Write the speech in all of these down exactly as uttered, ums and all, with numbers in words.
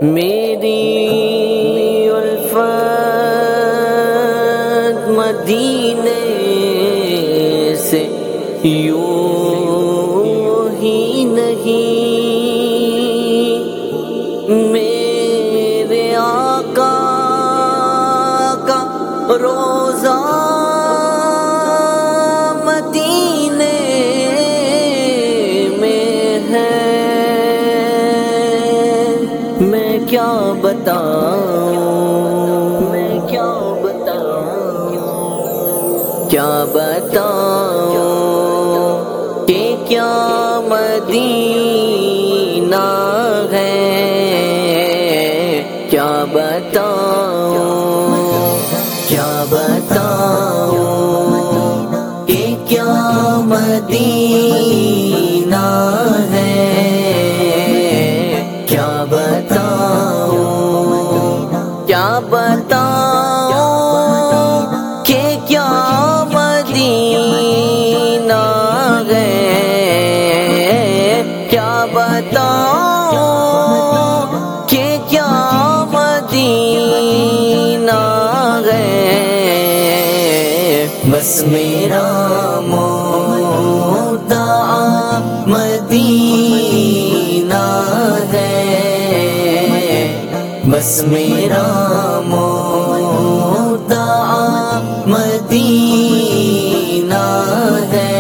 میری الفت مدینے سے یوں ہی نہیں، میرے آقا کا روزہ مدینے میں ہے۔ میں کیا بتاؤں میں کیا بتاؤں کیا بتاؤں کہ کیا مدینہ ہے، کیا بتاؤں کیا بتاؤں کہ کیا مدینہ ہے، کیا بتاؤں کیا بتاؤں کہ کیا مدینہ ہے، کیا بتاؤں کہ کیا مدینہ ہے۔ بس میرا مدعا مدینہ ہے، بس میرا مدعا مدینہ ہے،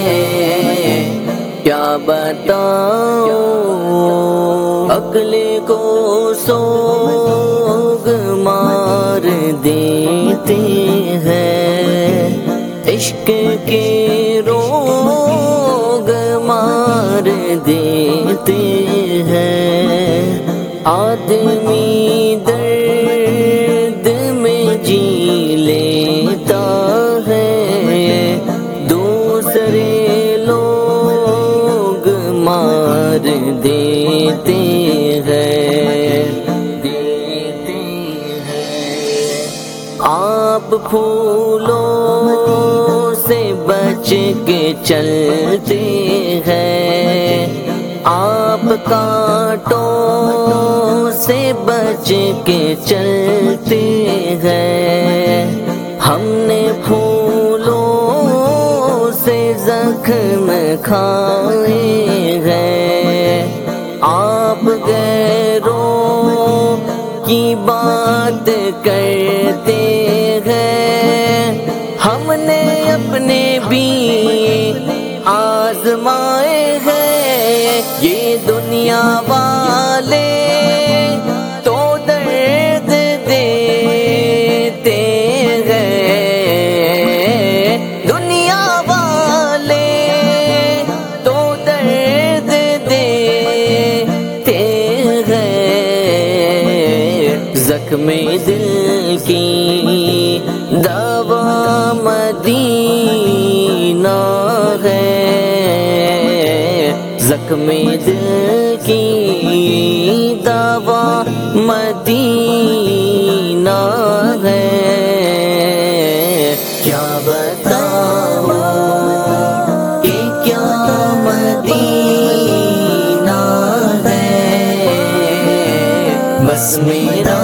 کیا بتاؤں عقل کو سوگ مار دیتے ہیں، عشق کے روگ مار دیتے ہیں، آدمی درد میں جی لیتا ہے، دوسرے لوگ مار دیتے ہیں دیتے ہیں۔ آپ پھولوں سے بچ کے چلتے ہیں، آپ کانٹوں سے بچ کے چلتے ہیں، ہم نے پھولوں سے زخم کھائے ہیں، آپ غیروں کی بات کرتے ہیں، ہم نے اپنے بھی آزمائے ہیں، یہ دنیا والے تو درد دیتے ہیں، دنیا والے تو درد دیتے ہیں، زخم دل کی دوا مدینہ ہے، زخم دل کی دوا مدینہ ہے، کیا بتاؤں کہ کیا مدینہ ہے، بس میرا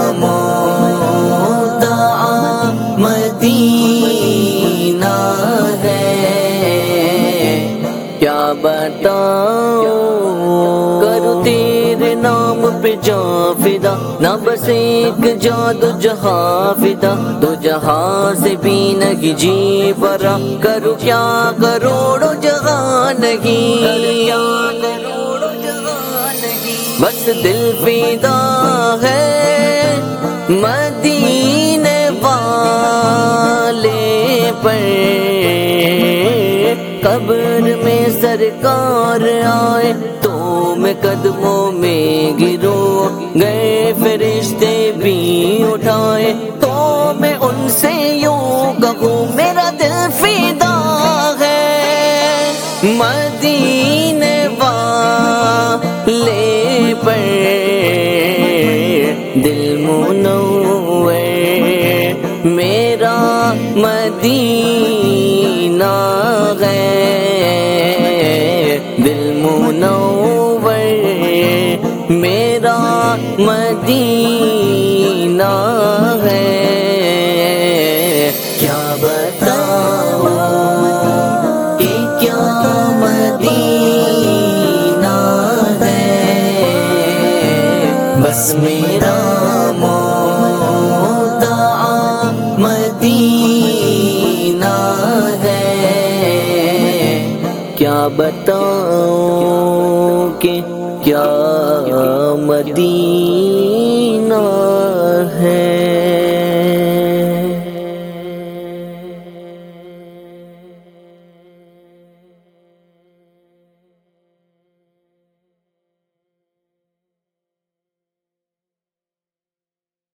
مدعا مدینہ ہے، کیا بتاؤں کرو تیرے نام پہ جاں فدا، نہ بس ایک جاں دو جہاں فدا، دو جہاں سے بھی نہیں جی برا، کرو کیا کروڑوں جہاں نہیں، بس دل فدا ہے مدینے والے پر، قبر میں سرکار آئے تو میں قدموں میں گرو، گئے فرشتے بھی اٹھائے تو میں ان سے یوں کہوں، میرا دل فدا ہے مدینے والے پر، دل منور میرا مدینہ ہے، دل منور میرا مدینہ ہے، کیا بتاؤں کہ کیا مدینہ ہے، بس میرا مدعا مدینہ ہے، کیا بتاؤں کہ کیا مدینہ